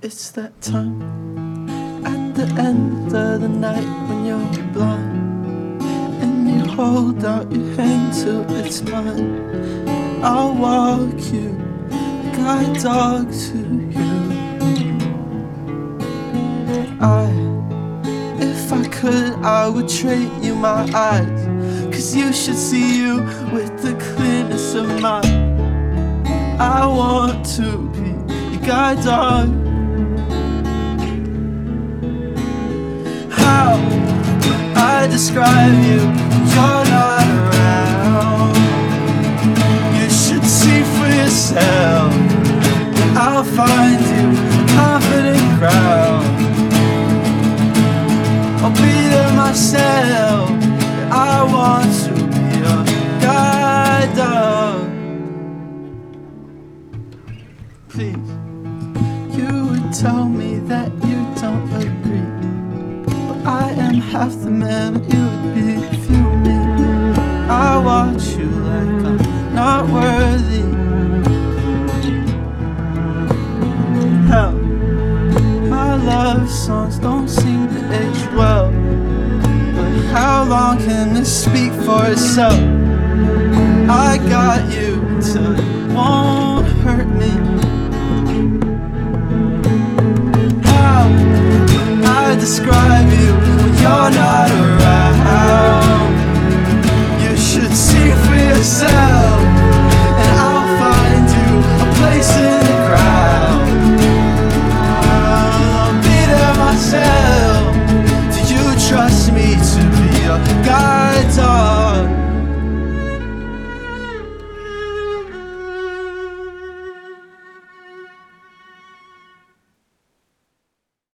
It's that time at the end of the night when you're blind and you hold out your hand till it's mine. I'll walk you, guide dog to you. If I could, I would trade you my eyes, 'cause you should see you with the clearness of mine. I want to be your guide dog. How I describe you, you're not around. You should see for yourself. I'll find you confident ground. I'll be there myself. I want to be your guide dog. Please, you would tell me that you don't agree, but I am half the man you would be if you were me. I watch you like I'm not worthy. Hell, my love songs don't seem to age well, but how long can this speak for itself? I got you till it won't hurt me. How I describe you when you're not